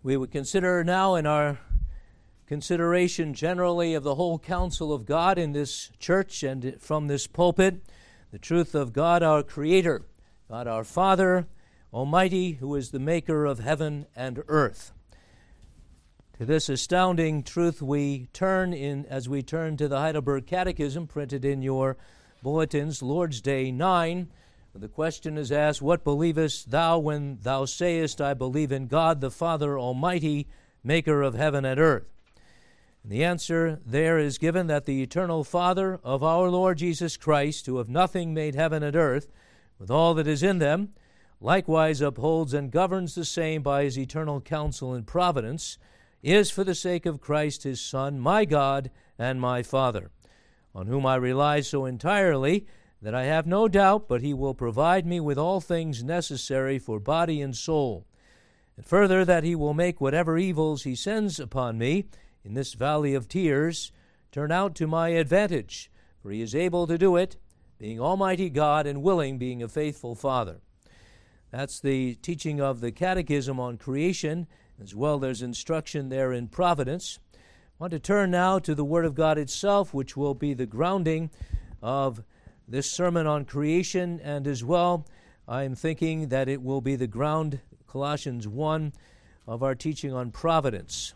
We would consider now in our consideration generally of the whole counsel of God in this church and from this pulpit, the truth of God our Creator, God our Father Almighty, who is the maker of heaven and earth. To this astounding truth we turn as we turn to the Heidelberg Catechism printed in your bulletins, Lord's Day 9. The question is asked, what believest thou when thou sayest, I believe in God the Father Almighty, maker of heaven and earth? And the answer there is given that the eternal Father of our Lord Jesus Christ, who of nothing made heaven and earth, with all that is in them, likewise upholds and governs the same by his eternal counsel and providence, is for the sake of Christ his Son, my God and my Father, on whom I rely so entirely that I have no doubt but he will provide me with all things necessary for body and soul, and further that he will make whatever evils he sends upon me in this valley of tears turn out to my advantage, for he is able to do it, being Almighty God and willing, being a faithful Father. That's the teaching of the Catechism on creation, as well there's instruction there in providence. I want to turn now to the Word of God itself, which will be the grounding of this sermon on creation, and as well, I'm thinking that it will be the ground, Colossians 1, of our teaching on providence.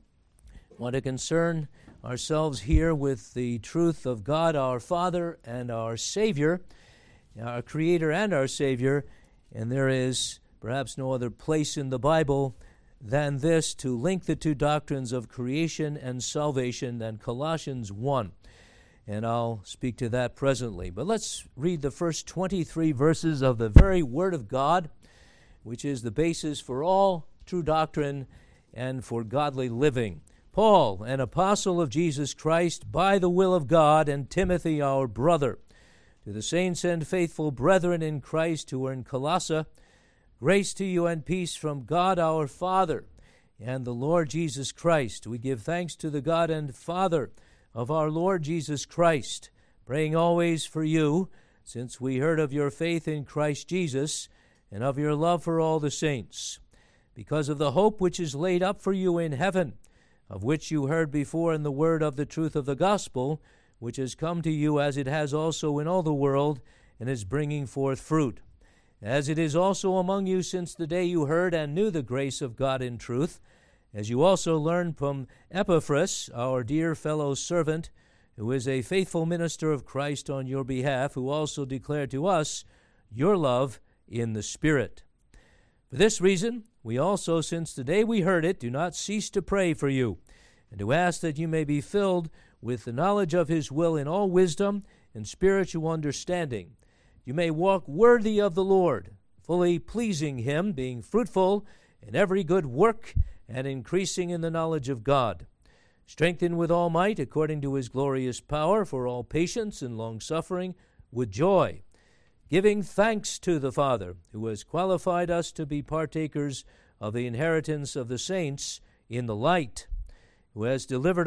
I want to concern ourselves here with the truth of God, our Father and our Savior, our Creator and our Savior, and there is perhaps no other place in the Bible than this to link the two doctrines of creation and salvation than Colossians 1. And I'll speak to that presently. But let's read the first 23 verses of the very Word of God, which is the basis for all true doctrine and for godly living. Paul, an apostle of Jesus Christ, by the will of God, and Timothy, our brother, to the saints and faithful brethren in Christ who are in Colossae, grace to you and peace from God our Father and the Lord Jesus Christ. We give thanks to the God and Father of our Lord Jesus Christ, praying always for you, since we heard of your faith in Christ Jesus and of your love for all the saints, because of the hope which is laid up for you in heaven, of which you heard before in the word of the truth of the gospel, which has come to you as it has also in all the world, and is bringing forth fruit, as it is also among you since the day you heard and knew the grace of God in truth, as you also learned from Epaphras, our dear fellow servant, who is a faithful minister of Christ on your behalf, who also declared to us your love in the Spirit. For this reason, we also, since the day we heard it, do not cease to pray for you, and to ask that you may be filled with the knowledge of his will in all wisdom and spiritual understanding. You may walk worthy of the Lord, fully pleasing him, being fruitful in every good work, and increasing in the knowledge of God, strengthened with all might according to his glorious power for all patience and long-suffering with joy, giving thanks to the Father, who has qualified us to be partakers of the inheritance of the saints in the light, he has delivered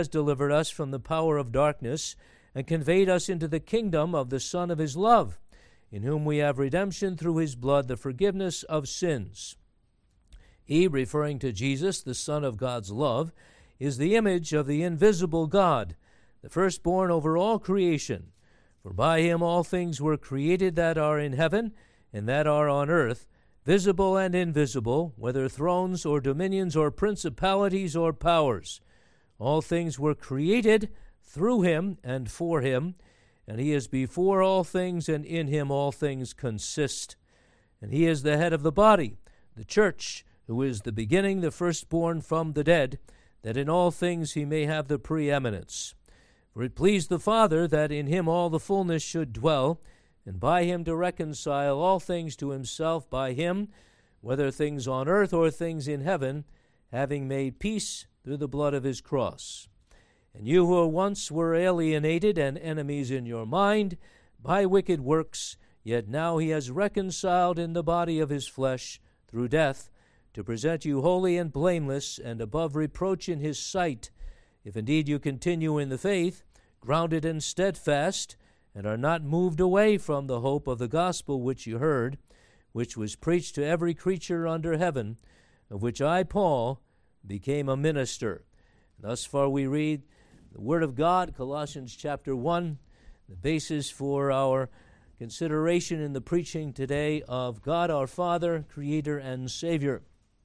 us from the power of darkness and conveyed us into the kingdom of the Son of his love, in whom we have redemption through his blood, the forgiveness of sins. He, referring to Jesus, the Son of God's love, is the image of the invisible God, the firstborn over all creation. For by him all things were created that are in heaven and that are on earth, visible and invisible, whether thrones or dominions or principalities or powers. All things were created through him and for him, and he is before all things, and in him all things consist. And he is the head of the body, the church, who is the beginning, the firstborn from the dead, that in all things he may have the preeminence. For it pleased the Father that in him all the fullness should dwell, and by him to reconcile all things to himself by him, whether things on earth or things in heaven, having made peace through the blood of his cross. And you who once were alienated and enemies in your mind by wicked works, yet now he has reconciled in the body of his flesh through death, to present you holy and blameless and above reproach in his sight, if indeed you continue in the faith, grounded and steadfast, and are not moved away from the hope of the gospel which you heard, which was preached to every creature under heaven, of which I, Paul, became a minister. Thus far we read the Word of God, Colossians chapter 1, the basis for our consideration in the preaching today of God our Father, Creator and Savior.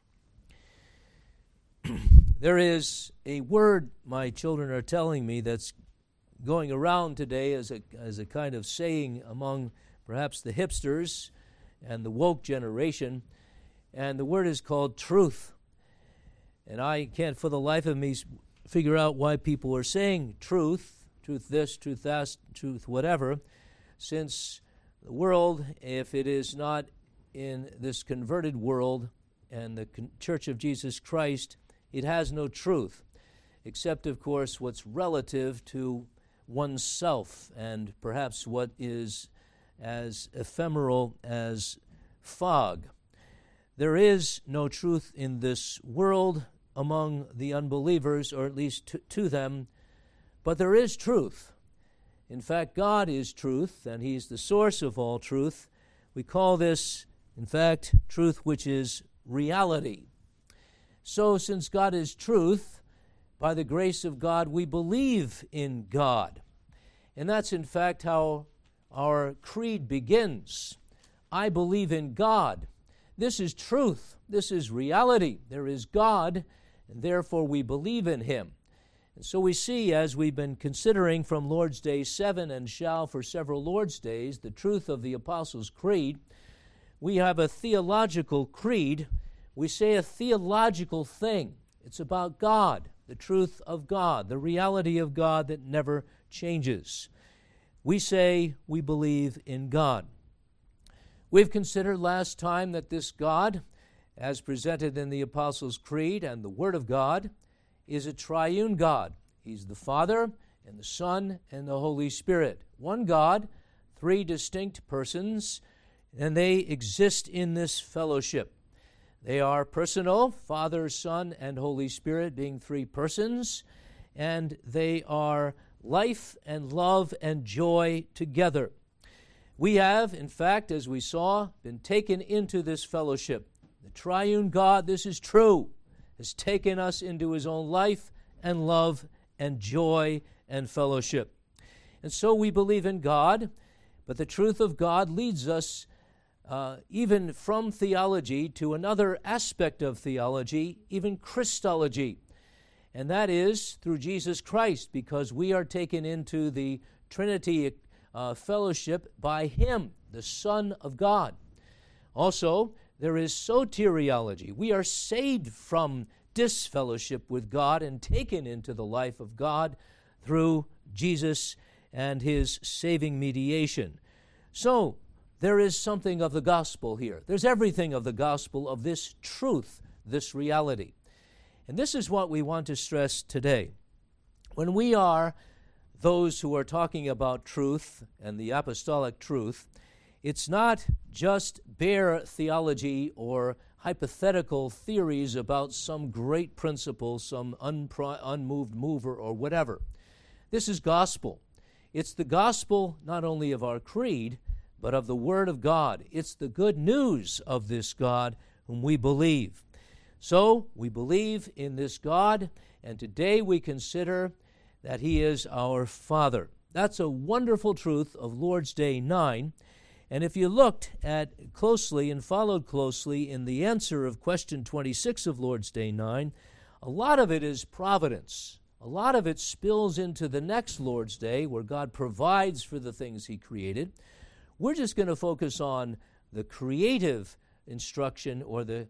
There is a word my children are telling me that's going around today as a kind of saying among perhaps the hipsters and the woke generation, and the word is called truth. And I can't for the life of me figure out why people are saying truth this, truth that, truth whatever, since the world, if it is not in this converted world and the Church of Jesus Christ, it has no truth, except, of course, what's relative to oneself and perhaps what is as ephemeral as fog. There is no truth in this world among the unbelievers, or at least to them, but there is truth. In fact, God is truth, and He's the source of all truth. We call this, in fact, truth which is reality. So, since God is truth, by the grace of God, we believe in God. And that's, in fact, how our creed begins. I believe in God. This is truth. This is reality. There is God, and therefore we believe in Him. And so we see, as we've been considering from Lord's Day 7 and shall for several Lord's Days, the truth of the Apostles' Creed, we have a theological creed. We say a theological thing. It's about God, the truth of God, the reality of God that never changes. We say we believe in God. We've considered last time that this God, as presented in the Apostles' Creed and the Word of God, is a triune God. He's the Father and the Son and the Holy Spirit. One God, three distinct persons, and they exist in this fellowship. They are personal, Father, Son, and Holy Spirit being three persons, and they are life and love and joy together. We have, in fact, as we saw, been taken into this fellowship. The triune God, this is true, has taken us into His own life and love and joy and fellowship. And so we believe in God, but the truth of God leads us even from theology to another aspect of theology, even Christology. And that is through Jesus Christ, because we are taken into the Trinity fellowship by Him, the Son of God. Also, there is soteriology. We are saved from disfellowship with God and taken into the life of God through Jesus and His saving mediation. So, there is something of the gospel here. There's everything of the gospel of this truth, this reality. And this is what we want to stress today. When we are those who are talking about truth and the apostolic truth, it's not just bare theology or hypothetical theories about some great principle, some unmoved mover or whatever. This is gospel. It's the gospel not only of our creed, but of the Word of God. It's the good news of this God whom we believe. So, we believe in this God, and today we consider that He is our Father. That's a wonderful truth of Lord's Day 9. And if you looked at closely and followed closely in the answer of question 26 of Lord's Day 9, a lot of it is providence. A lot of it spills into the next Lord's Day, where God provides for the things He created. We're just going to focus on the creative instruction, or the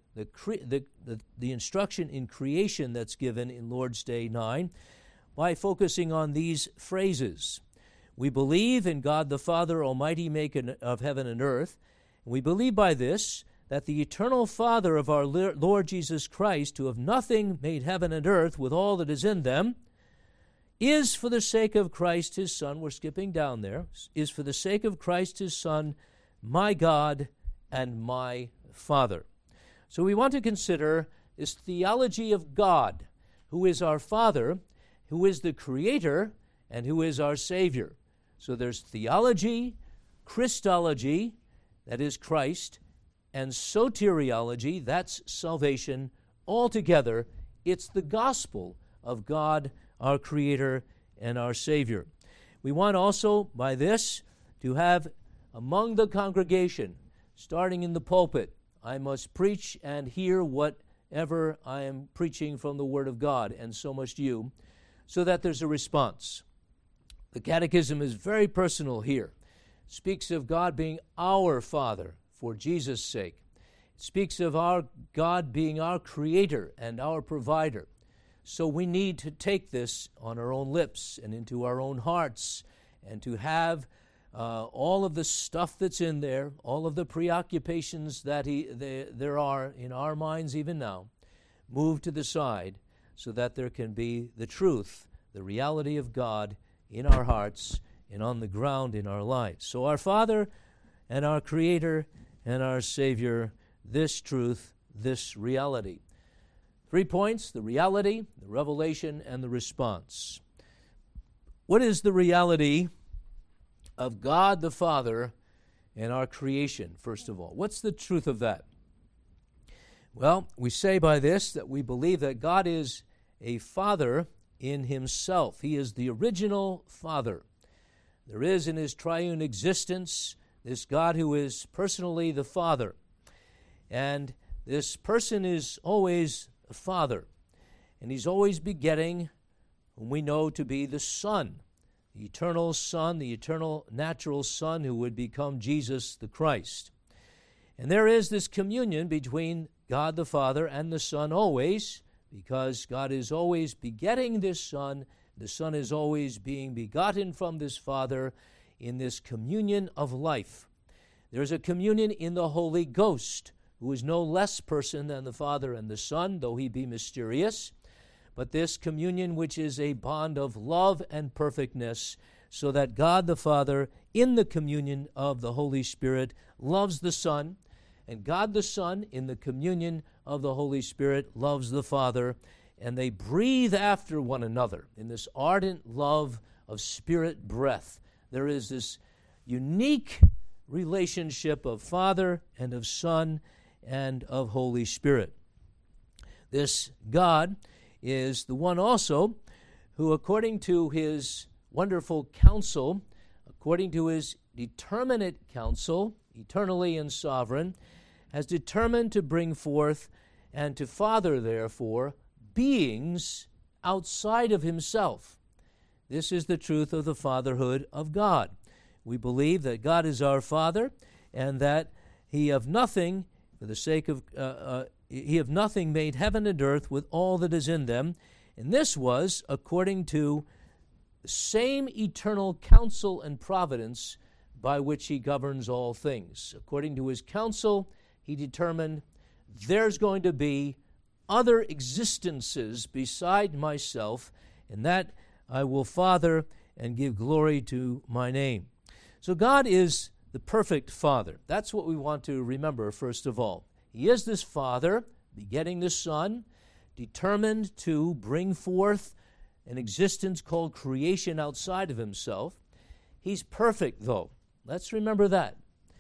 instruction in creation that's given in Lord's Day 9, by focusing on these phrases. We believe in God the Father, Almighty Maker of heaven and earth. And we believe by this that the eternal Father of our Lord Jesus Christ, who of nothing made heaven and earth with all that is in them, is for the sake of Christ His Son, we're skipping down there, is for the sake of Christ His Son, my God and my Father. So we want to consider this theology of God, who is our Father, who is the Creator, and who is our Savior. So there's theology, Christology, that is Christ, and soteriology, that's salvation, altogether, it's the gospel of God, our Creator and our Savior. We want also, by this, to have among the congregation, starting in the pulpit, I must preach and hear whatever I am preaching from the Word of God, and so must you, so that there's a response. The Catechism is very personal here. It speaks of God being our Father for Jesus' sake. It speaks of our God being our Creator and our Provider. So we need to take this on our own lips and into our own hearts, and to have all of the stuff that's in there, all of the preoccupations that there are in our minds even now, moved to the side so that there can be the truth, the reality of God in our hearts and on the ground in our lives. So our Father and our Creator and our Savior, this truth, this reality. 3 points: the reality, the revelation, and the response. What is the reality of God the Father and our creation, first of all? What's the truth of that? Well, we say by this that we believe that God is a Father in Himself. He is the original Father. There is in His triune existence this God who is personally the Father. And this person is always a Father. And He's always begetting whom we know to be the Son, the eternal Son, the eternal natural Son who would become Jesus the Christ. And there is this communion between God the Father and the Son always, because God is always begetting this Son. The Son is always being begotten from this Father in this communion of life. There's a communion in the Holy Ghost, who is no less person than the Father and the Son, though He be mysterious, but this communion which is a bond of love and perfectness, so that God the Father, in the communion of the Holy Spirit, loves the Son, and God the Son, in the communion of the Holy Spirit, loves the Father, and they breathe after one another in this ardent love of spirit breath. There is this unique relationship of Father and of Son and of Holy Spirit. This God is the one also who, according to His wonderful counsel, according to His determinate counsel, eternally and sovereign, has determined to bring forth and to father, therefore, beings outside of Himself. This is the truth of the fatherhood of God. We believe that God is our Father, and that He of nothing, for the sake of He of nothing made heaven and earth with all that is in them, and this was according to the same eternal counsel and providence by which He governs all things. According to His counsel, He determined there's going to be other existences beside myself, and that I will father and give glory to my name. So God is the perfect Father. That's what we want to remember, first of all. He is this Father, begetting the Son, determined to bring forth an existence called creation outside of Himself. He's perfect, though. Let's remember that.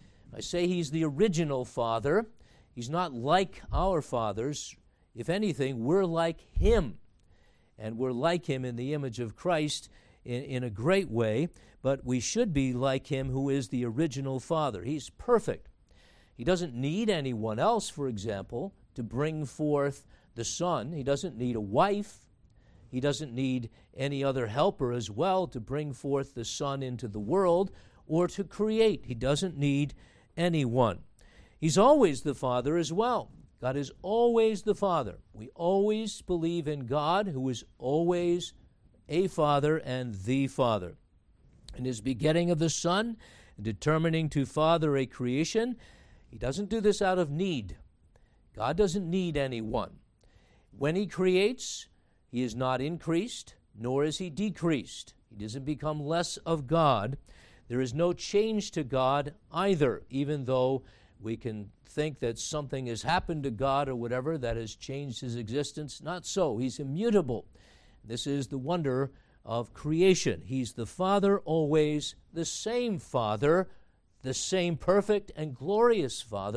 I say He's the original Father. He's not like our fathers. If anything, we're like Him. And we're like Him in the image of Christ in a great way, but we should be like Him who is the original Father. He's perfect. He doesn't need anyone else, for example, to bring forth the Son. He doesn't need a wife. He doesn't need any other helper as well to bring forth the Son into the world or to create. He doesn't need anyone. He's always the Father as well. God is always the Father. We always believe in God, who is always a Father and the Father. In His begetting of the Son, determining to father a creation, He doesn't do this out of need. God doesn't need anyone. When He creates, He is not increased, nor is He decreased. He doesn't become less of God. There is no change to God either, even though we can think that something has happened to God or whatever that has changed His existence. Not so. He's immutable. This is the wonder of creation. He's the Father always, the same Father, the same perfect and glorious Father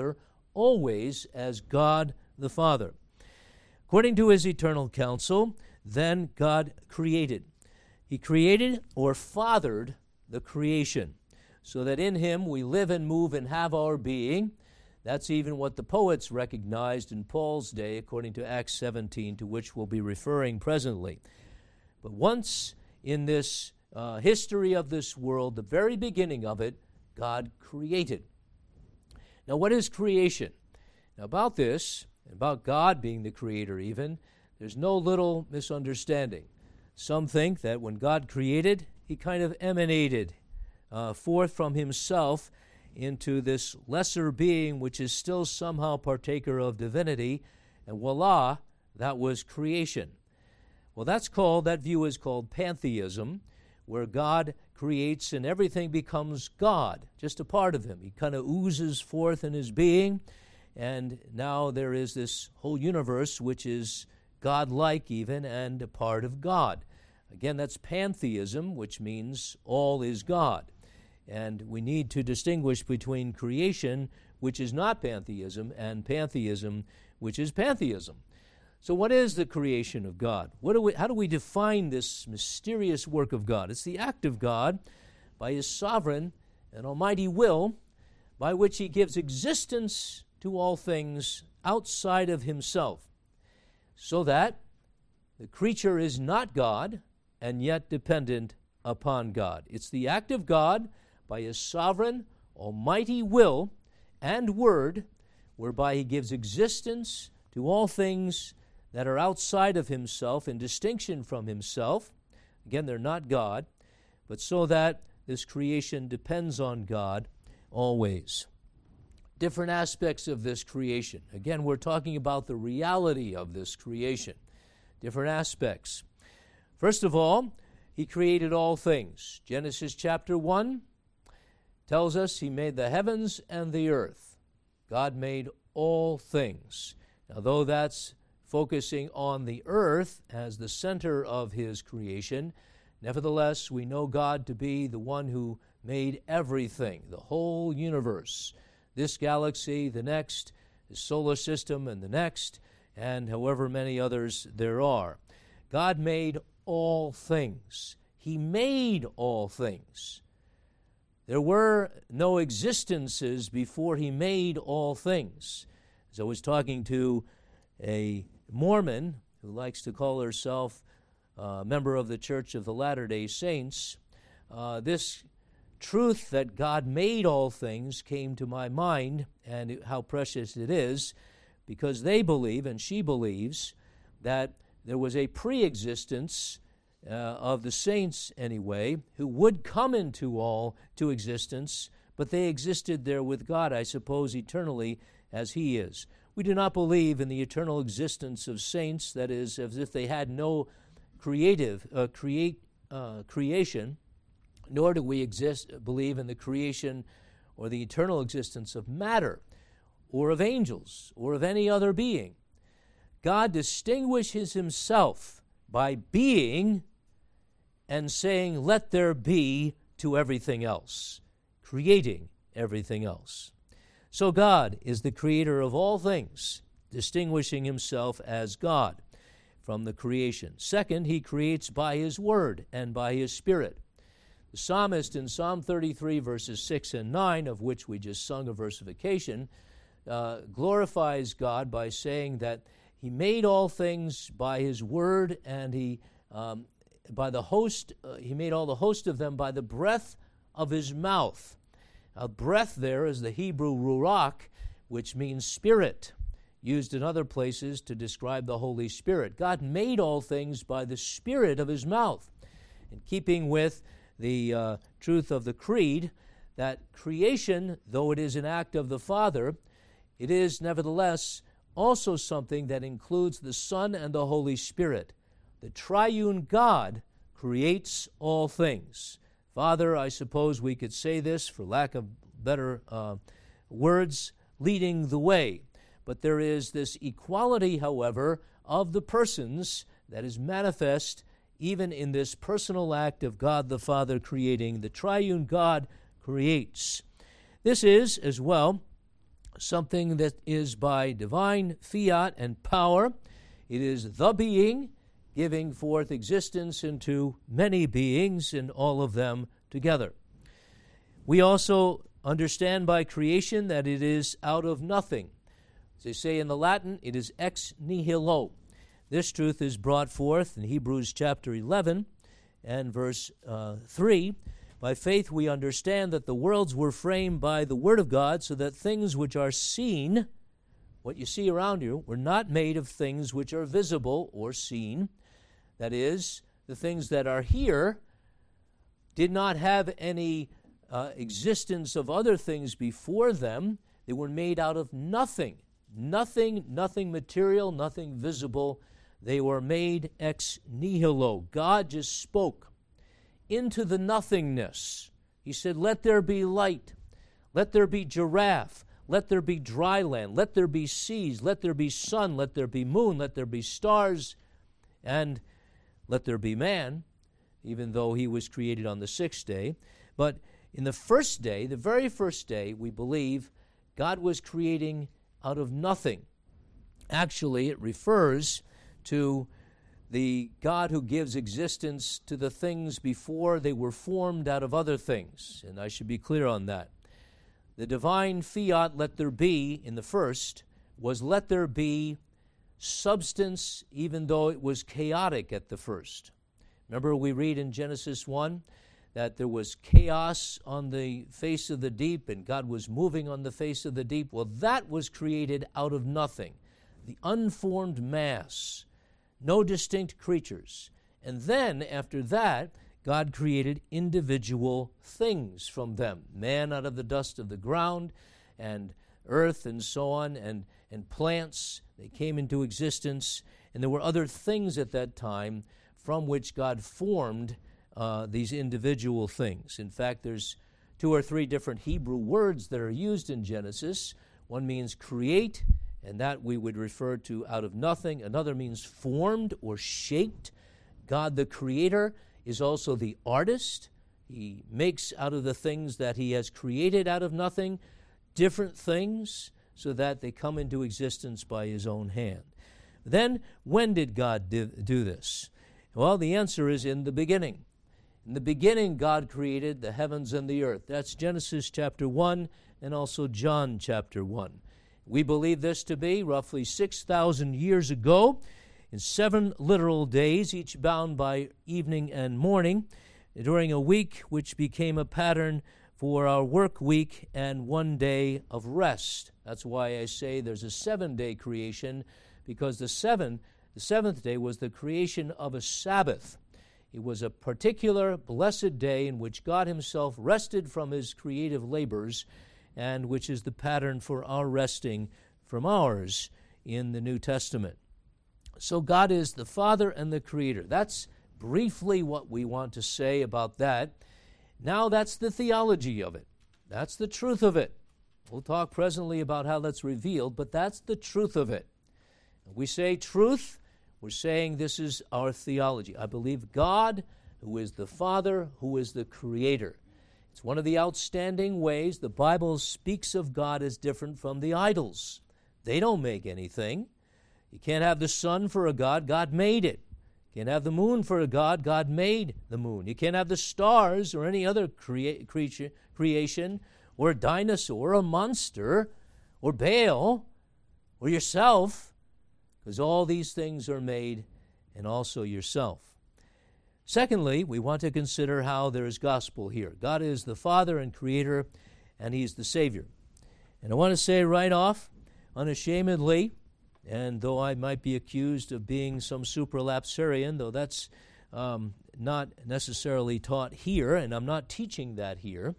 always as God the Father. According to his eternal counsel, then God created. He created or fathered the creation, so that in him we live and move and have our being. That's even what the poets recognized in Paul's day, according to Acts 17, to which we'll be referring presently. But once in this history of this world, the very beginning of it, God created. Now, what is creation? Now, about this, about God being the creator even, there's no little misunderstanding. Some think that when God created, he kind of emanated forth from himself into this lesser being, which is still somehow partaker of divinity, and voila, that was creation. Well, that view is called pantheism, where God creates and everything becomes God, just a part of him. He kind of oozes forth in his being, and now there is this whole universe which is God-like even and a part of God. Again, that's pantheism, which means all is God. And we need to distinguish between creation, which is not pantheism, and pantheism, which is pantheism. So what is the creation of God? How do we define this mysterious work of God? It's the act of God by his sovereign and almighty will, by which he gives existence to all things outside of himself, so that the creature is not God and yet dependent upon God. It's the act of God by his sovereign, almighty will and word, whereby he gives existence to all things that are outside of himself in distinction from himself. Again, they're not God, but so that this creation depends on God always. Different aspects of this creation. Again, we're talking about the reality of this creation. Different aspects. First of all, he created all things. Genesis chapter 1 tells us he made the heavens and the earth. God made all things. Now, though that's focusing on the earth as the center of his creation, nevertheless, we know God to be the one who made everything, the whole universe, this galaxy, the next, the solar system, and the next, and however many others there are. God made all things. He made all things. There were no existences before he made all things. As I was talking to a Mormon who likes to call herself a member of the Church of the Latter-day Saints, this truth that God made all things came to my mind, and how precious it is, because they believe, and she believes, that there was a pre-existence of the saints anyway, who would come into existence, but they existed there with God, I suppose, eternally as he is. We do not believe in the eternal existence of saints, that is, as if they had no creation, nor do we believe in the creation or the eternal existence of matter or of angels or of any other being. God distinguishes himself by being and saying, "Let there be," to everything else, creating everything else. So God is the creator of all things, distinguishing himself as God from the creation. Second, he creates by his word and by his spirit. The psalmist in Psalm 33, verses 6 and 9, of which we just sung a versification, glorifies God by saying that he made all things by his word, and he made all the host of them by the breath of his mouth. Now, breath there is the Hebrew ruach, which means spirit, used in other places to describe the Holy Spirit. God made all things by the spirit of his mouth. In keeping with the truth of the creed, that creation, though it is an act of the Father, it is nevertheless also something that includes the Son and the Holy Spirit. The triune God creates all things. Father, I suppose we could say this, for lack of better words, leading the way. But there is this equality, however, of the persons that is manifest even in this personal act of God the Father creating. The triune God creates. This is, as well, something that is by divine fiat and power. It is the being giving forth existence into many beings, and all of them together. We also understand by creation that it is out of nothing. As they say in the Latin, it is ex nihilo. This truth is brought forth in Hebrews chapter 11 and verse 3. By faith we understand that the worlds were framed by the Word of God, so that things which are seen, what you see around you, were not made of things which are visible or seen. That is, the things that are here did not have any existence of other things before them. They were made out of nothing. Nothing material, nothing visible. They were made ex nihilo. God just spoke into the nothingness. He said, let there be light. Let there be giraffe. Let there be dry land. Let there be seas. Let there be sun. Let there be moon. Let there be stars. And let there be man, even though he was created on the sixth day. But in the first day, the very first day, we believe God was creating out of nothing. Actually, it refers to the God who gives existence to the things before they were formed out of other things. And I should be clear on that. The divine fiat, let there be, in the first, was let there be substance, even though it was chaotic at the first. Remember, we read in Genesis 1 that there was chaos on the face of the deep, and God was moving on the face of the deep. Well, that was created out of nothing. The unformed mass, no distinct creatures. And then, after that, God created individual things from them. Man out of the dust of the ground, and earth, and so on, and plants. They came into existence, and there were other things at that time from which God formed these individual things. In fact, there's 2 or 3 different Hebrew words that are used in Genesis. One means create, and that we would refer to out of nothing. Another means formed or shaped. God the Creator is also the artist. He makes out of the things that He has created out of nothing different things, so that they come into existence by His own hand. Then, when did God do this? Well, the answer is in the beginning. In the beginning, God created the heavens and the earth. That's Genesis chapter 1 and also John chapter 1. We believe this to be roughly 6,000 years ago, in 7 literal days, each bound by evening and morning, during a week which became a pattern for our work week and 1 day of rest. That's why I say there's a 7-day creation, because the seventh day was the creation of a Sabbath. It was a particular blessed day in which God Himself rested from His creative labors, and which is the pattern for our resting from ours in the New Testament. So God is the Father and the Creator. That's briefly what we want to say about that. Now that's the theology of it. That's the truth of it. We'll talk presently about how that's revealed, but that's the truth of it. When we say truth, we're saying this is our theology. I believe God, who is the Father, who is the Creator. It's one of the outstanding ways the Bible speaks of God as different from the idols. They don't make anything. You can't have the sun for a god. God made it. You can't have the moon for a god. God made the moon. You can't have the stars or any other creation, or a dinosaur, or a monster, or Baal, or yourself, because all these things are made, and also yourself. Secondly, we want to consider how there is gospel here. God is the Father and Creator, and He's the Savior. And I want to say right off, unashamedly, and though I might be accused of being some supralapsarian, though that's not necessarily taught here, and I'm not teaching that here,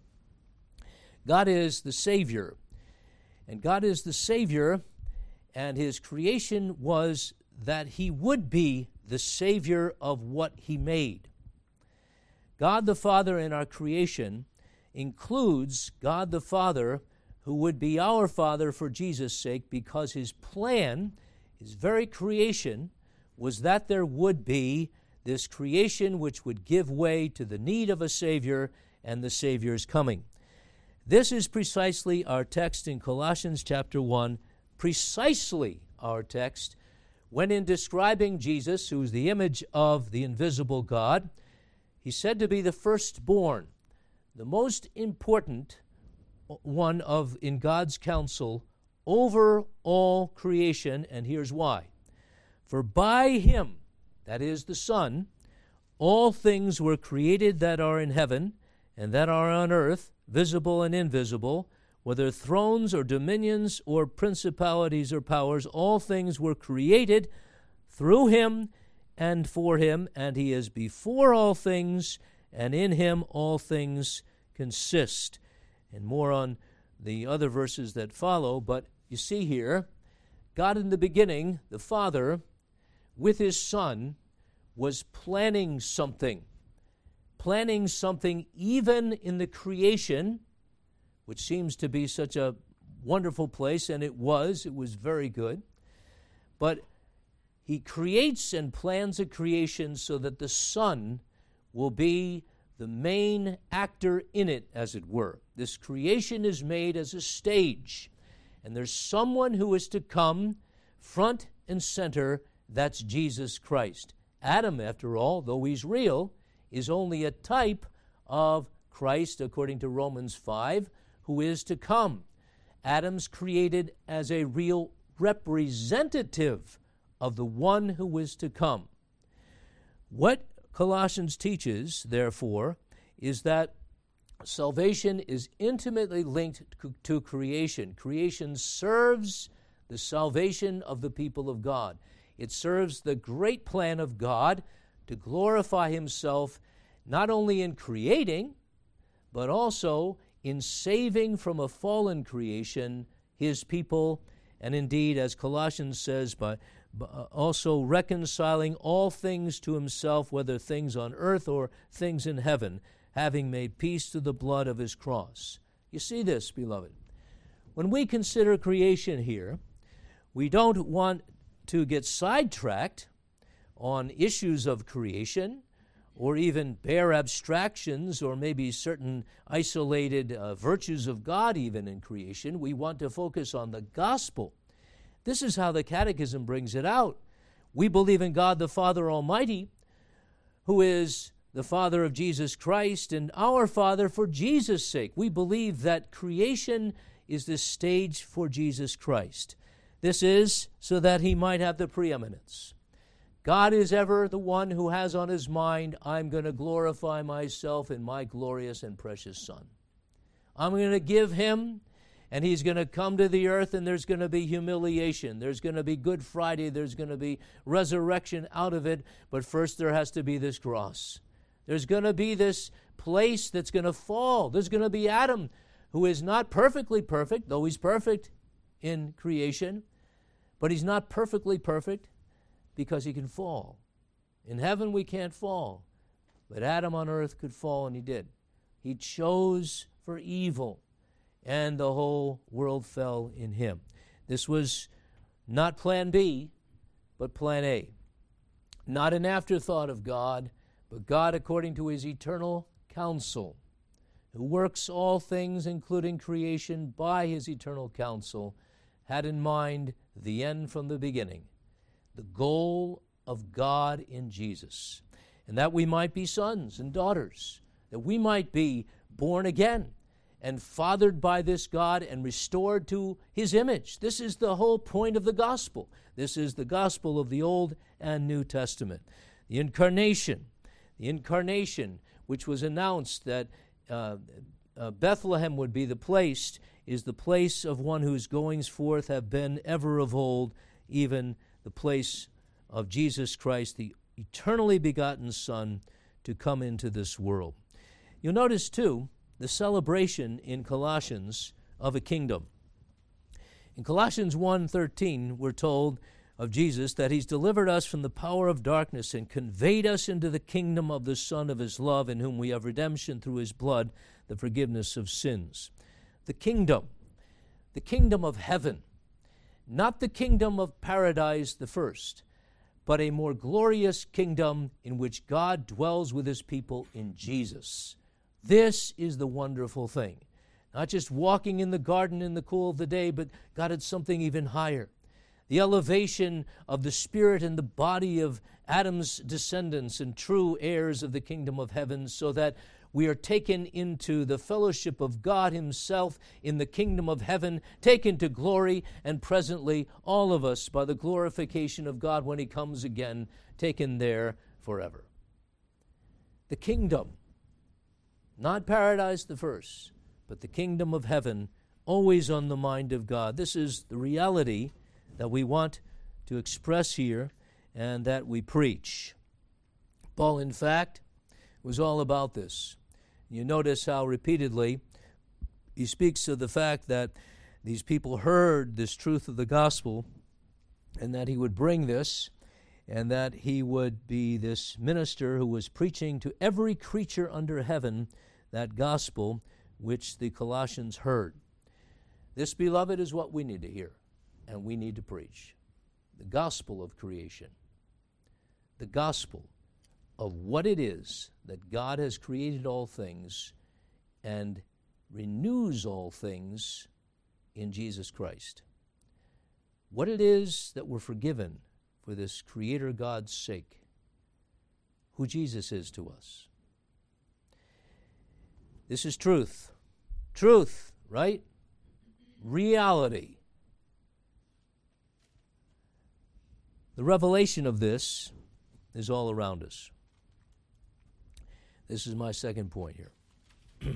God is the Savior. And God is the Savior, and His creation was that He would be the Savior of what He made. God the Father in our creation includes God the Father, who would be our Father for Jesus' sake, because His plan, His very creation, was that there would be this creation which would give way to the need of a Savior and the Savior's coming. This is precisely our text in Colossians chapter 1, precisely our text when in describing Jesus, who is the image of the invisible God, he's said to be the firstborn, the most important one in God's counsel over all creation, and here's why. For by him, that is the Son, all things were created that are in heaven and that are on earth, visible and invisible, whether thrones or dominions or principalities or powers, all things were created through him and for him, and he is before all things, and in him all things consist. And more on the other verses that follow, but you see here, God in the beginning, the Father, with his Son, was planning something even in the creation, which seems to be such a wonderful place, and it was very good. But he creates and plans a creation so that the Son will be the main actor in it, as it were. This creation is made as a stage, and there's someone who is to come front and center. That's Jesus Christ. Adam, after all, though he's real, is only a type of Christ, according to Romans 5, who is to come. Adam's created as a real representative of the one who is to come. What Colossians teaches, therefore, is that salvation is intimately linked to creation. Creation serves the salvation of the people of God. It serves the great plan of God to glorify himself not only in creating, but also in saving from a fallen creation his people, and indeed, as Colossians says, by also reconciling all things to himself, whether things on earth or things in heaven, having made peace through the blood of his cross. You see this, beloved. When we consider creation here, we don't want to get sidetracked on issues of creation or even bare abstractions or maybe certain isolated virtues of God even in creation. We want to focus on the gospel. This is how the Catechism brings it out. We believe in God the Father Almighty, who is the Father of Jesus Christ and our Father for Jesus' sake. We believe that creation is the stage for Jesus Christ. This is so that he might have the preeminence. God is ever the one who has on his mind, I'm going to glorify myself in my glorious and precious Son. I'm going to give him, and he's going to come to the earth, and there's going to be humiliation. There's going to be Good Friday. There's going to be resurrection out of it. But first there has to be this cross. There's going to be this place that's going to fall. There's going to be Adam, who is not perfectly perfect, though he's perfect in creation. But he's not perfectly perfect because he can fall. In heaven we can't fall. But Adam on earth could fall, and he did. He chose for evil, and the whole world fell in him. This was not plan B, but plan A. Not an afterthought of God, but God according to his eternal counsel, who works all things, including creation, by his eternal counsel, had in mind the end from the beginning, the goal of God in Jesus, and that we might be sons and daughters, that we might be born again and fathered by this God and restored to his image. This is the whole point of the gospel. This is the gospel of the Old and New Testament. The incarnation, which was announced that Bethlehem would be the place, is the place of one whose goings forth have been ever of old, even the place of Jesus Christ, the eternally begotten Son, to come into this world. You'll notice, too, the celebration in Colossians of a kingdom. In Colossians 1:13, we're told of Jesus that he's delivered us from the power of darkness and conveyed us into the kingdom of the Son of his love, in whom we have redemption through his blood, the forgiveness of sins. The kingdom of heaven, not the kingdom of paradise the first, but a more glorious kingdom in which God dwells with his people in Jesus. This is the wonderful thing. Not just walking in the garden in the cool of the day, but God had something even higher. The elevation of the spirit and the body of Adam's descendants and true heirs of the kingdom of heaven, so that we are taken into the fellowship of God himself in the kingdom of heaven, taken to glory, and presently all of us, by the glorification of God when he comes again, taken there forever. The kingdom, not paradise the first, but the kingdom of heaven, always on the mind of God. This is the reality that we want to express here and that we preach. Paul, in fact, was all about this. You notice how repeatedly he speaks of the fact that these people heard this truth of the gospel and that he would bring this and that he would be this minister who was preaching to every creature under heaven that gospel which the Colossians heard. This, beloved, is what we need to hear and we need to preach. The gospel of creation. The gospel of what it is that God has created all things and renews all things in Jesus Christ. What it is that we're forgiven for this Creator God's sake, who Jesus is to us. This is truth. Truth, right? Reality. The revelation of this is all around us. This is my second point here.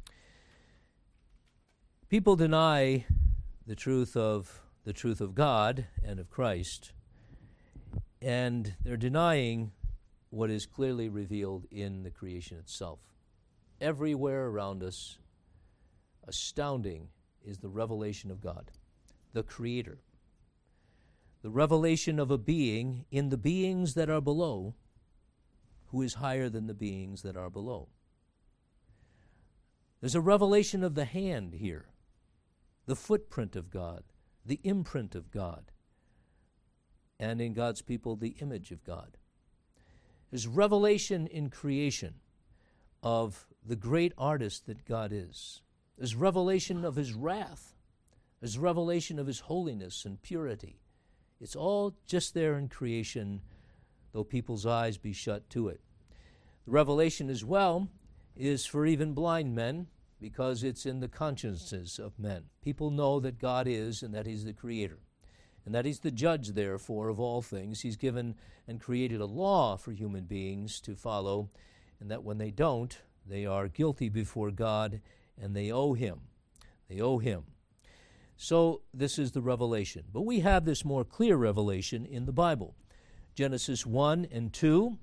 People deny the truth of God and of Christ, and they're denying what is clearly revealed in the creation itself. Everywhere around us, astounding is the revelation of God, the Creator. The revelation of a being in the beings that are below, who is higher than the beings that are below. There's a revelation of the hand here, the footprint of God, the imprint of God, and in God's people, the image of God. There's revelation in creation of the great artist that God is. There's revelation of his wrath. There's revelation of his holiness and purity. It's all just there in creation, though people's eyes be shut to it. The revelation as well is for even blind men, because it's in the consciences of men. People know that God is and that he's the Creator, and that he's the judge, therefore, of all things. He's given and created a law for human beings to follow, and that when they don't, they are guilty before God, and they owe him. They owe him. So this is the revelation. But we have this more clear revelation in the Bible. Genesis 1 and 2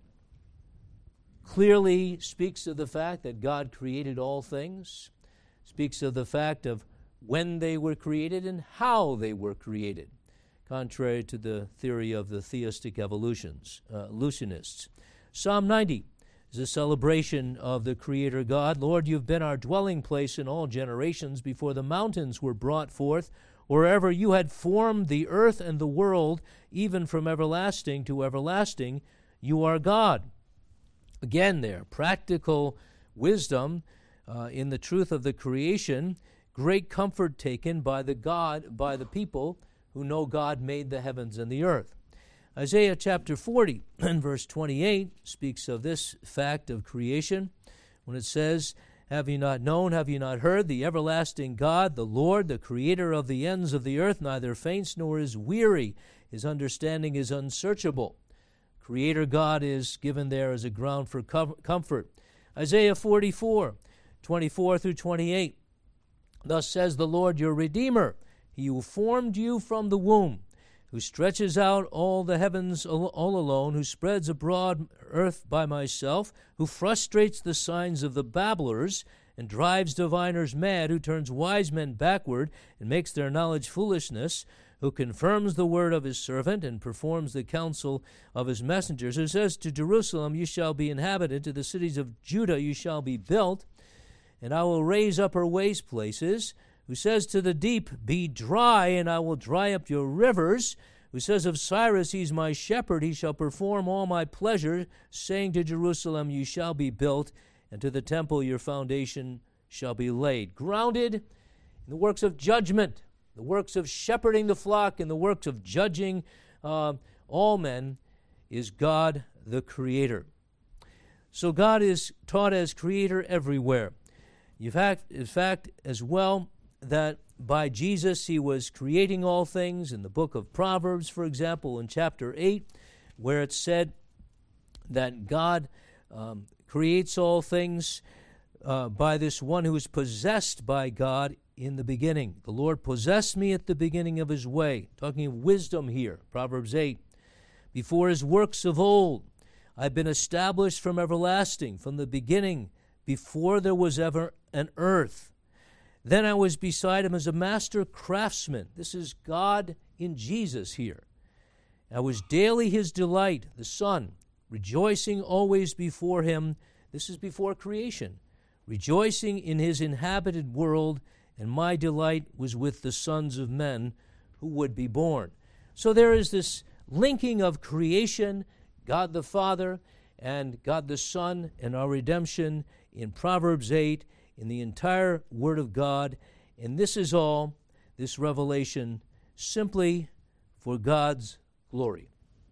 clearly speaks of the fact that God created all things, speaks of the fact of when they were created and how they were created, contrary to the theory of the theistic evolutionists. Psalm 90 is a celebration of the Creator God. Lord, you've been our dwelling place in all generations before the mountains were brought forth, wherever you had formed the earth and the world, even from everlasting to everlasting, you are God. Again there, practical wisdom in the truth of the creation, great comfort taken by the people who know God made the heavens and the earth. Isaiah chapter 40 and verse 28 speaks of this fact of creation when it says, have you not known, have you not heard, the everlasting God, the Lord, the creator of the ends of the earth, neither faints nor is weary. His understanding is unsearchable. Creator God is given there as a ground for comfort. Isaiah 44, 24 through 28. Thus says the Lord your Redeemer, he who formed you from the womb, who stretches out all the heavens all alone, who spreads abroad earth by myself, who frustrates the signs of the babblers and drives diviners mad, who turns wise men backward and makes their knowledge foolishness, who confirms the word of his servant and performs the counsel of his messengers, who says to Jerusalem, you shall be inhabited, to the cities of Judah you shall be built, and I will raise up her waste places, who says to the deep, be dry, and I will dry up your rivers, who says of Cyrus, he's my shepherd, he shall perform all my pleasure, saying to Jerusalem, you shall be built, and to the temple your foundation shall be laid, grounded in the works of judgment, the works of shepherding the flock, and the works of judging all men, is God the Creator. So God is taught as Creator everywhere. In fact, as well, that by Jesus he was creating all things. In the book of Proverbs, for example, in chapter 8, where it said that God creates all things by this one who is possessed by God in the beginning. The Lord possessed me at the beginning of his way. Talking of wisdom here, Proverbs 8. Before his works of old, I've been established from everlasting, from the beginning, before there was ever an earth. Then I was beside him as a master craftsman. This is God in Jesus here. I was daily his delight, the Son, rejoicing always before him. This is before creation. Rejoicing in his inhabited world, and my delight was with the sons of men who would be born. So there is this linking of creation, God the Father, and God the Son, and our redemption in Proverbs 8, in the entire Word of God. And this is all, this revelation, simply for God's glory.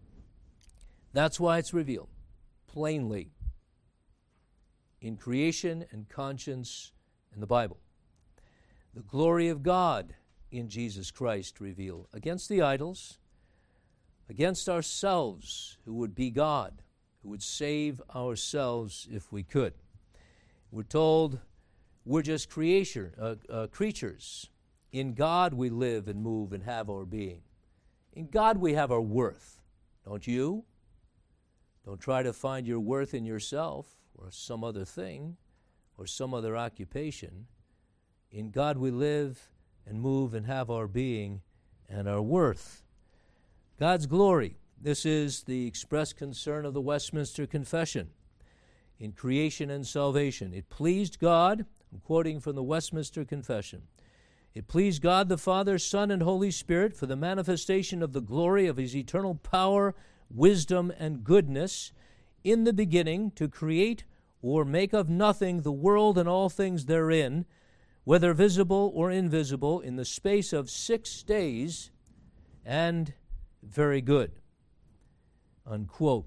That's why it's revealed plainly in creation and conscience in the Bible. The glory of God in Jesus Christ revealed against the idols, against ourselves who would be God, who would save ourselves if we could. We're told we're just creatures. In God we live and move and have our being. In God we have our worth. Don't you? Don't try to find your worth in yourself or some other thing or some other occupation. In God we live and move and have our being and our worth. God's glory. This is the express concern of the Westminster Confession in creation and salvation. It pleased God, I'm quoting from the Westminster Confession, it pleased God the Father, Son, and Holy Spirit for the manifestation of the glory of his eternal power, wisdom, and goodness in the beginning to create or make of nothing the world and all things therein, whether visible or invisible, in the space of 6 days, and very good. Unquote.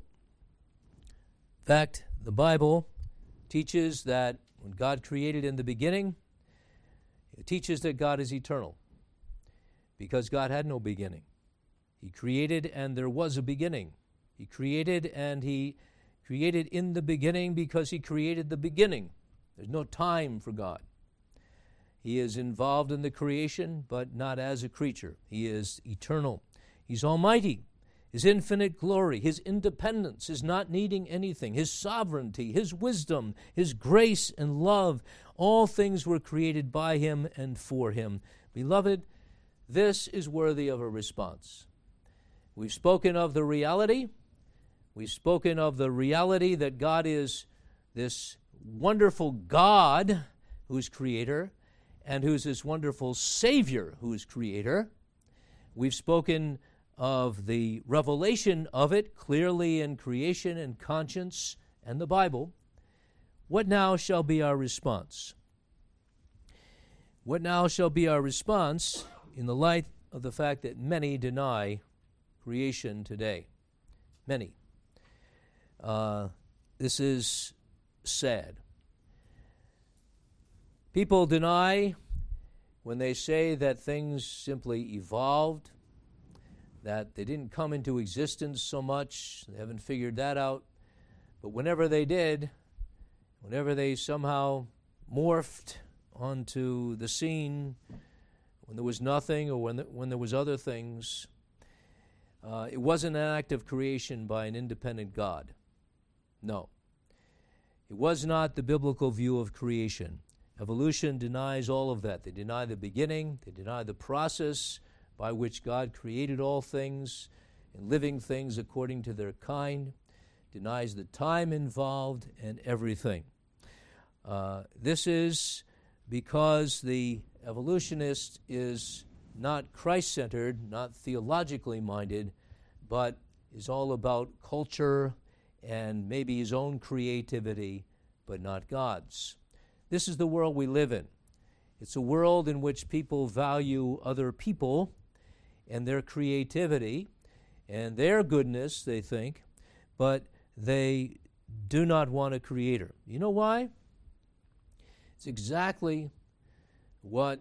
In fact, the Bible teaches that when God created in the beginning, it teaches that God is eternal, because God had no beginning. He created and there was a beginning. He created and he created in the beginning because he created the beginning. There's no time for God. He is involved in the creation, but not as a creature. He is eternal. He's almighty. His infinite glory, his independence, his not needing anything, his sovereignty, his wisdom, his grace and love, all things were created by him and for him. Beloved, this is worthy of a response. We've spoken of the reality. We've spoken of the reality that God is this wonderful God who's creator and who's this wonderful Savior who's creator. We've spoken of the revelation of it clearly in creation and conscience and the Bible. What now shall be our response? What now shall be our response in the light of the fact that many deny creation today? Many. This is sad. People deny when they say that things simply evolved, that they didn't come into existence so much, they haven't figured that out. But whenever they did, whenever they somehow morphed onto the scene, when there was nothing or when there was other things, it wasn't an act of creation by an independent God. No. It was not the biblical view of creation. Evolution denies all of that. They deny the beginning, they deny the process by which God created all things and living things according to their kind, denies the time involved and everything. This is because the evolutionist is not Christ-centered, not theologically minded, but is all about culture and maybe his own creativity, but not God's. This is the world we live in. It's a world in which people value other people and their creativity and their goodness, they think, but they do not want a creator. You know why? It's exactly what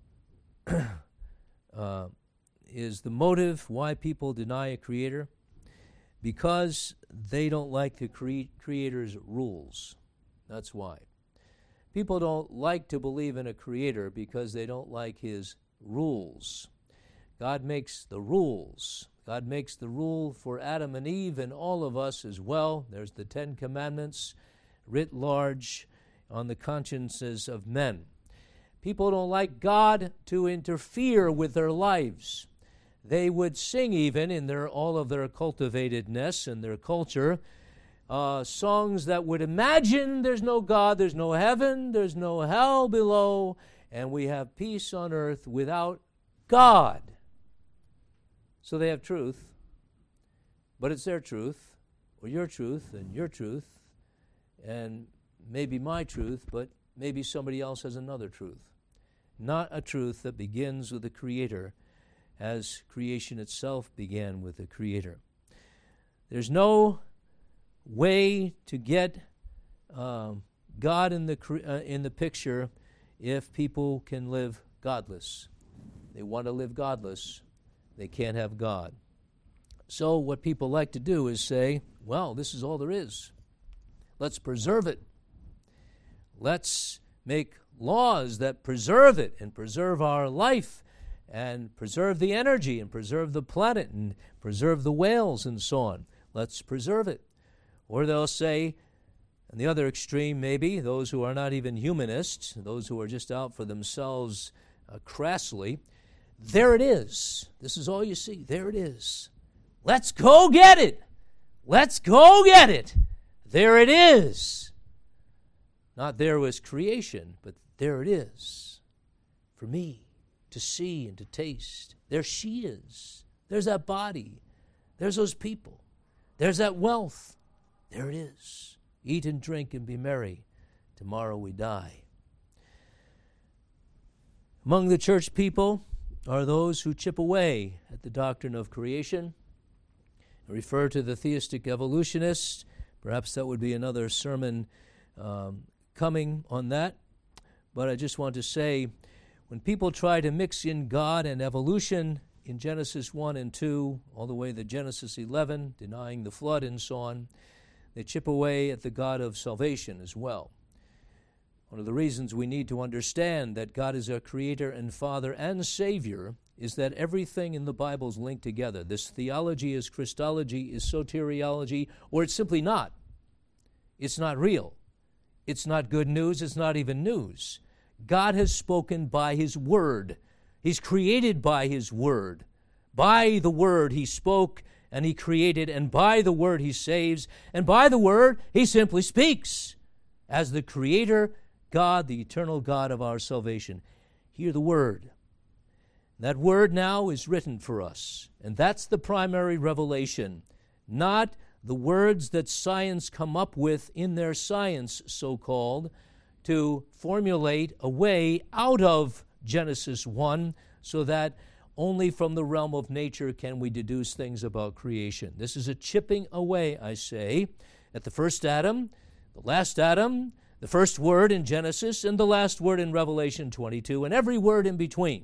is the motive why people deny a creator. Because they don't like the creator's rules. That's why. People don't like to believe in a creator because they don't like his rules. God makes the rules. God makes the rule for Adam and Eve and all of us as well. There's the 10 Commandments writ large on the consciences of men. People don't like God to interfere with their lives. They would sing even in all of their cultivatedness and their culture, songs that would imagine there's no God, there's no heaven, there's no hell below, and we have peace on earth without God. So they have truth, but it's their truth, or your truth, and your truth, and maybe my truth, but maybe somebody else has another truth. Not a truth that begins with the Creator, as creation itself began with the Creator. There's no way to get God in the picture if people can live godless. They want to live godless. They can't have God. So what people like to do is say, well, this is all there is. Let's preserve it. Let's make laws that preserve it and preserve our life and preserve the energy and preserve the planet and preserve the whales and so on. Let's preserve it. Or they'll say, on the other extreme maybe, those who are not even humanists, those who are just out for themselves crassly, there it is. This is all you see. There it is. Let's go get it. Let's go get it. There it is. Not there was creation, but there it is for me to see and to taste. There she is. There's that body. There's those people. There's that wealth. There it is. Eat and drink and be merry. Tomorrow we die. Among the church people are those who chip away at the doctrine of creation. I refer to the theistic evolutionists. Perhaps that would be another sermon coming on that. But I just want to say, when people try to mix in God and evolution in Genesis 1 and 2, all the way to Genesis 11, denying the flood and so on, they chip away at the God of salvation as well. One of the reasons we need to understand that God is our Creator and Father and Savior is that everything in the Bible is linked together. This theology is Christology, is soteriology, or it's simply not. It's not real. It's not good news. It's not even news. God has spoken by His Word. He's created by His Word. By the Word He spoke and He created, and by the Word He saves, and by the Word He simply speaks. As the Creator, God, the eternal God of our salvation. Hear the Word. That Word now is written for us, and that's the primary revelation, not the words that science come up with in their science, so-called, to formulate a way out of Genesis 1 so that only from the realm of nature can we deduce things about creation. This is a chipping away, I say, at the first Adam, the last Adam, the first word in Genesis, and the last word in Revelation 22, and every word in between.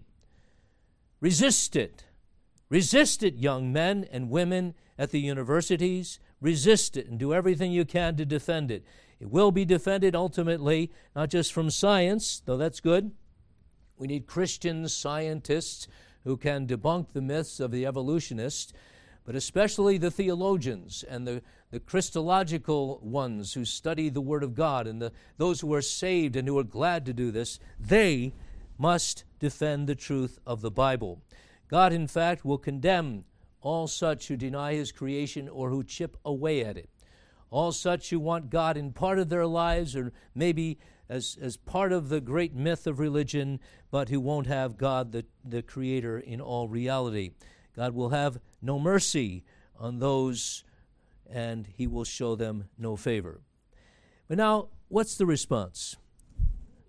Resist it. Resist it, young men and women at the universities. Resist it and do everything you can to defend it. It will be defended ultimately, not just from science, though that's good. We need Christian scientists who can debunk the myths of the evolutionists, but especially the theologians and the Christological ones who study the Word of God and those who are saved and who are glad to do this. They must defend the truth of the Bible. God, in fact, will condemn all such who deny His creation or who chip away at it. All such who want God in part of their lives or maybe as part of the great myth of religion, but who won't have God, the Creator, in all reality. God will have no mercy on those, and He will show them no favor. But now, what's the response?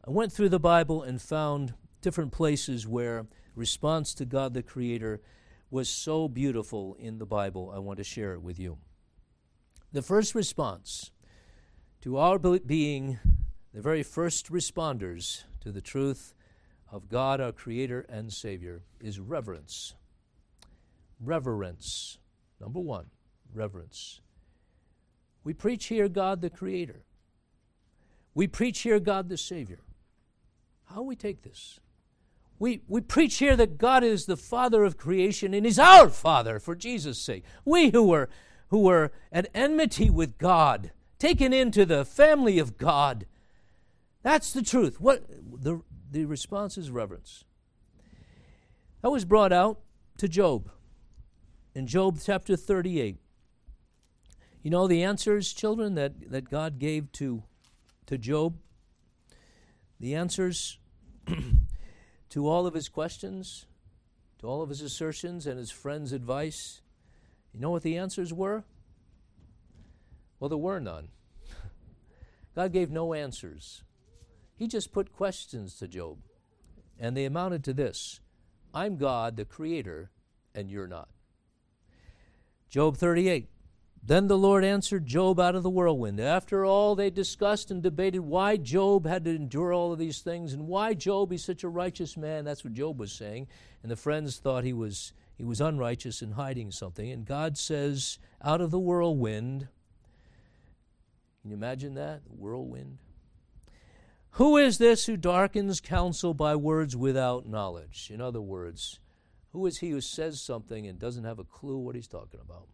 I went through the Bible and found different places where response to God the Creator was so beautiful in the Bible. I want to share it with you. The first response to our being the very first responders to the truth of God, our Creator and Savior, is reverence. Reverence. Number one, reverence. We preach here God the Creator. We preach here God the Savior. How do we take this? We preach here that God is the Father of creation and He's our Father for Jesus' sake. We who were at enmity with God, taken into the family of God. That's the truth. What the response is reverence. That was brought out to Job in Job chapter 38. You know the answers, children, that God gave to Job? The answers to all of his questions, to all of his assertions and his friends' advice. You know what the answers were? Well, there were none. God gave no answers. He just put questions to Job, and they amounted to this: I'm God, the Creator, and you're not. Job 38. Then the Lord answered Job out of the whirlwind. After all, they discussed and debated why Job had to endure all of these things and why Job is such a righteous man. That's what Job was saying. And the friends thought he was unrighteous and hiding something. And God says, out of the whirlwind, can you imagine that? The whirlwind. Who is this who darkens counsel by words without knowledge? In other words, who is he who says something and doesn't have a clue what he's talking about?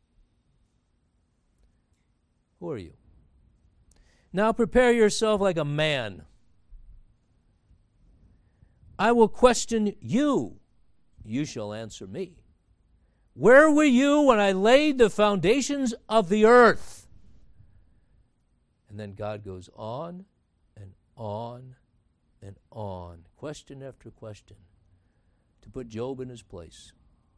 Who are you? Now prepare yourself like a man. I will question you. You shall answer me. Where were you when I laid the foundations of the earth? And then God goes on and on and on, question after question, to put Job in his place.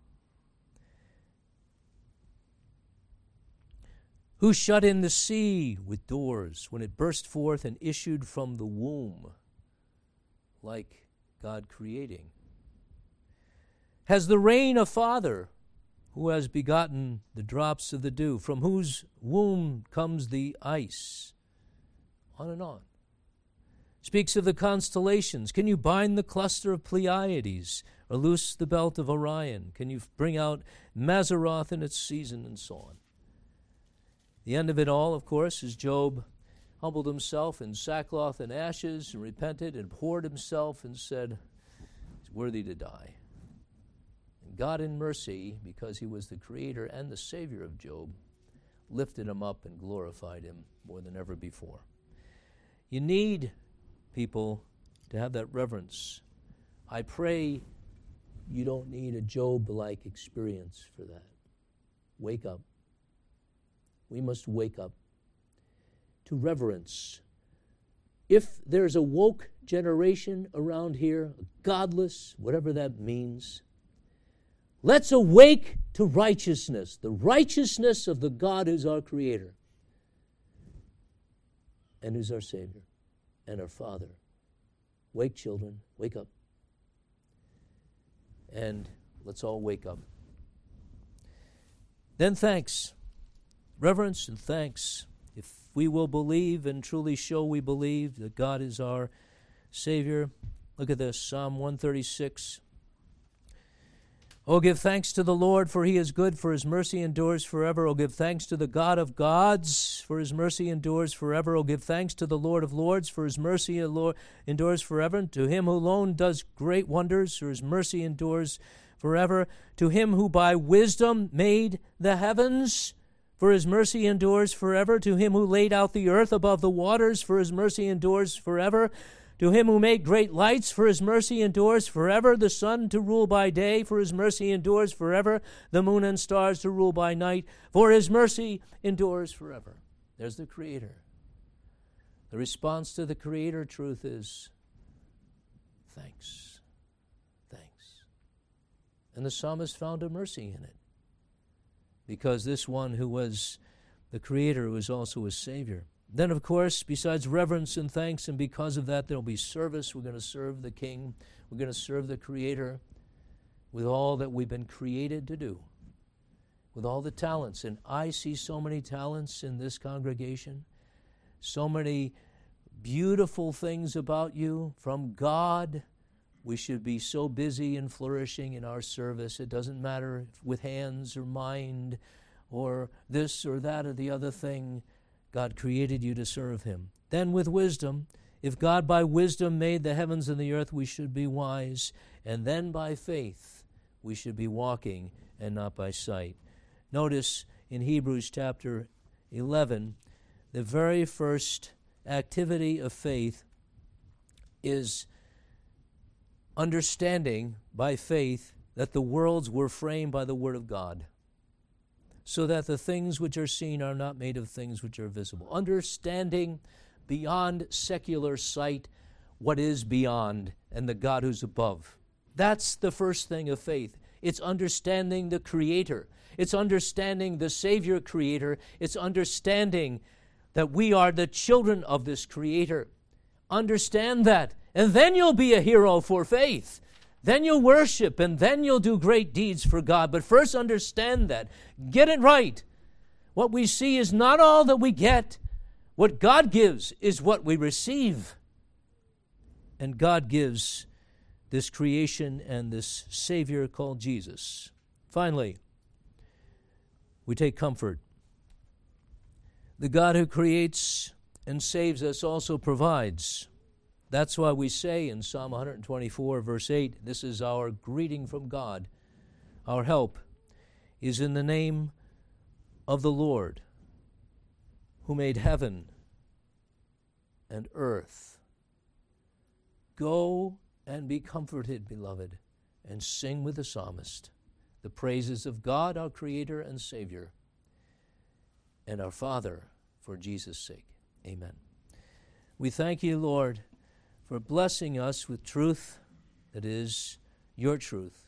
Who shut in the sea with doors when it burst forth and issued from the womb, like God creating? Has the rain a father who has begotten the drops of the dew, from whose womb comes the ice? On and on. Speaks of the constellations. Can you bind the cluster of Pleiades or loose the belt of Orion? Can you bring out Mazzaroth in its season, and so on? The end of it all, of course, is Job humbled himself in sackcloth and ashes and repented and poured himself and said, he's worthy to die. And God in mercy, because he was the creator and the savior of Job, lifted him up and glorified him more than ever before. You need people to have that reverence. I pray you don't need a Job-like experience for that. Wake up. We must wake up to reverence. If there's a woke generation around here, godless, whatever that means, let's awake to righteousness, the righteousness of the God who's our Creator and who's our Savior and our Father. Wake, children, wake up. And let's all wake up. Then thanks. Reverence and thanks. If we will believe and truly show we believe that God is our Savior. Look at this, Psalm 136. Oh, give thanks to the Lord, for he is good, for his mercy endures forever. Oh, give thanks to the God of gods, for his mercy endures forever. Oh, give thanks to the Lord of lords, for his mercy endures forever. And to him who alone does great wonders, for his mercy endures forever. To him who by wisdom made the heavens, for his mercy endures forever. To him who laid out the earth above the waters, for his mercy endures forever. To him who made great lights, for his mercy endures forever. The sun to rule by day, for his mercy endures forever. The moon and stars to rule by night, for his mercy endures forever. There's the Creator. The response to the Creator truth is thanks. Thanks. And the psalmist found a mercy in it, because this one who was the Creator was also a Savior. Then, of course, besides reverence and thanks, and because of that, there will be service. We're going to serve the King. We're going to serve the Creator with all that we've been created to do, with all the talents. And I see so many talents in this congregation, so many beautiful things about you from God. We should be so busy and flourishing in our service. It doesn't matter with hands or mind or this or that or the other thing. God created you to serve Him. Then with wisdom, if God by wisdom made the heavens and the earth, we should be wise. And then by faith, we should be walking and not by sight. Notice in Hebrews chapter 11, the very first activity of faith is understanding by faith that the worlds were framed by the Word of God, so that the things which are seen are not made of things which are visible. Understanding beyond secular sight what is beyond and the God who's above. That's the first thing of faith. It's understanding the Creator. It's understanding the Savior Creator. It's understanding that we are the children of this Creator. Understand that, and then you'll be a hero for faith. Then you'll worship, and then you'll do great deeds for God. But first understand that. Get it right. What we see is not all that we get. What God gives is what we receive. And God gives this creation and this Savior called Jesus. Finally, we take comfort. The God who creates and saves us also provides. That's why we say in Psalm 124, verse 8, this is our greeting from God. Our help is in the name of the Lord, who made heaven and earth. Go and be comforted, beloved, and sing with the psalmist the praises of God, our Creator and Savior, and our Father, for Jesus' sake. Amen. We thank you, Lord, for blessing us with truth that is your truth.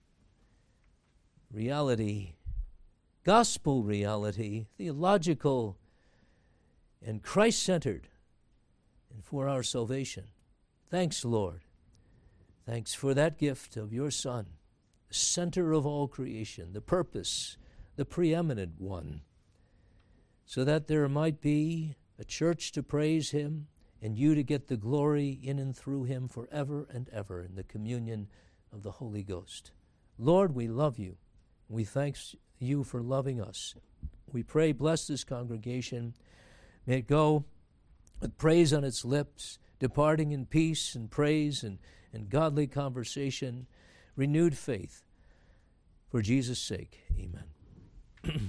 Reality, gospel reality, theological and Christ-centered, and for our salvation. Thanks, Lord. Thanks for that gift of your Son, the center of all creation, the purpose, the preeminent one, so that there might be a church to praise Him, and you to get the glory in and through Him forever and ever in the communion of the Holy Ghost. Lord, we love you. We thank you for loving us. We pray, bless this congregation. May it go with praise on its lips, departing in peace and praise and godly conversation, renewed faith. For Jesus' sake, amen.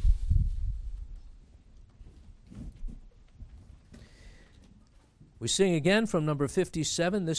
We sing again from number 57. This